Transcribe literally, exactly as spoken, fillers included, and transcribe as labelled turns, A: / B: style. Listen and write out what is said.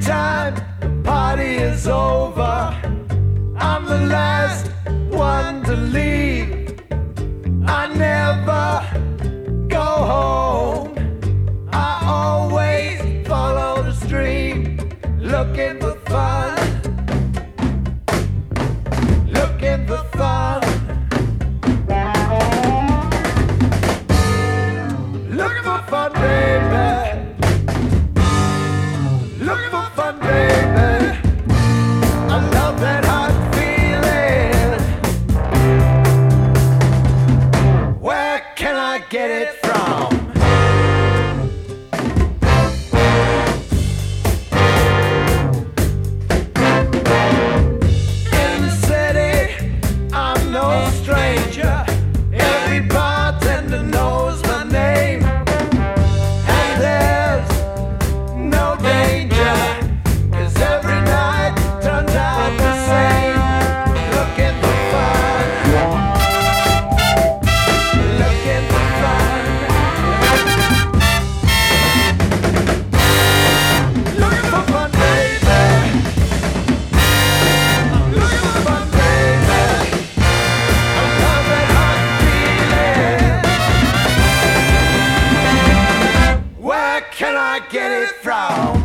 A: time the party is over, I'm the last one to leave. I never go home. I always follow the stream, looking for fun, looking for fun, looking for fun, baby. Looking for fun, baby. I love that hot feeling. Where can I get it from? In the city, I'm no stranger. Every bartender knows my name, and there's no danger, 'cause every night turns out the same. Looking for fun, looking for fun, looking for fun, baby. Looking for fun, baby. I love that hot feeling. Where can I get it from?